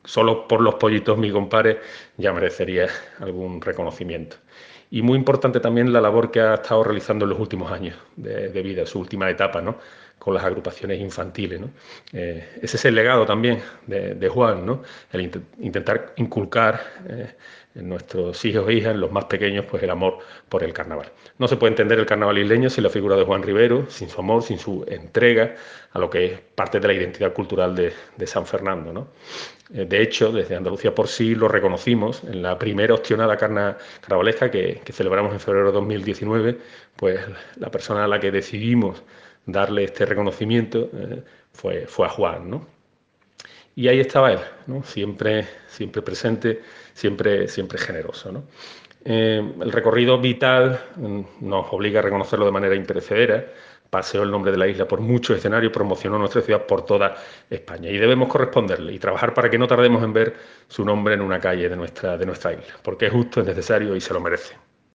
solo por los pollitos, mi compadre, ya merecería algún reconocimiento. Y muy importante también la labor que ha estado realizando en los últimos años de vida, su última etapa, ¿no? Con las agrupaciones infantiles, ¿no? Ese es el legado también de Juan, ¿no? El intentar inculcar en nuestros hijos e hijas, en los más pequeños, pues el amor por el carnaval. No se puede entender el carnaval isleño sin la figura de Juan Rivero, sin su amor, sin su entrega a lo que es parte de la identidad cultural de San Fernando, ¿no? De hecho, desde Andalucía por sí lo reconocimos en la primera opcionada carnavalesca que celebramos en febrero de 2019, pues la persona a la que decidimos darle este reconocimiento fue a Juan, ¿no? Y ahí estaba él, ¿no? Siempre presente, siempre generoso, ¿no? El recorrido vital nos obliga a reconocerlo de manera imperecedera. Paseó el nombre de la isla por muchos escenarios, promocionó nuestra ciudad por toda España. Y debemos corresponderle y trabajar para que no tardemos en ver su nombre en una calle de nuestra isla, porque es justo, es necesario y se lo merece.